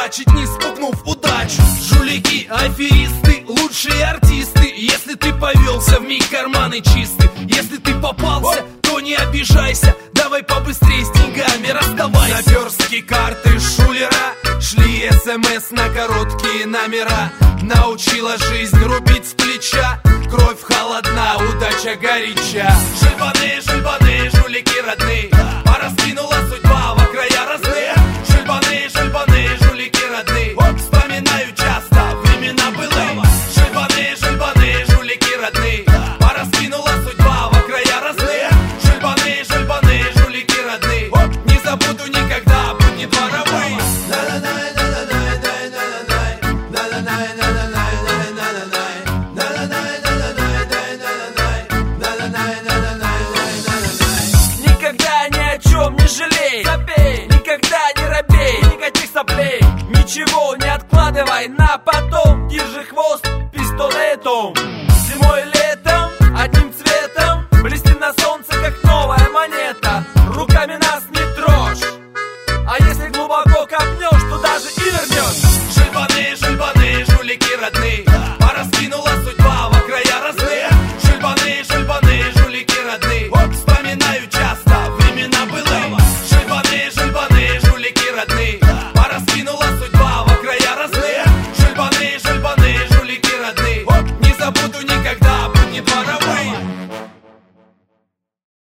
дела, чуть не спугнув удачу. Жулики, аферисты, лучшие артисты. Если ты повелся, вмиг карманы чисты. Если ты попался, то не обижайся. Давай побыстрее с деньгами расставайся. Наперстки, карты, шулера, шли СМС на короткие номера. Научила жизнь рубить с плеча. Кровь холодна, удача горяча. Жульбаны, жульбаны, жулики родные. Пораскинула судьба во края разные. Жульбаны, жульбаны, жулики родные. Вспоминаю часто времена былые. Жульбаны, жульбаны, жулики родные. Пораскинула судьба во края разные. Жульбаны, жульбаны, жулики родные. Не забуду никогда будни дворовые. Никогда ни о чем не жалей, забей, никогда не робей, никаких соплей. Ничего не откладывай на потом, держи хвост пистолетом.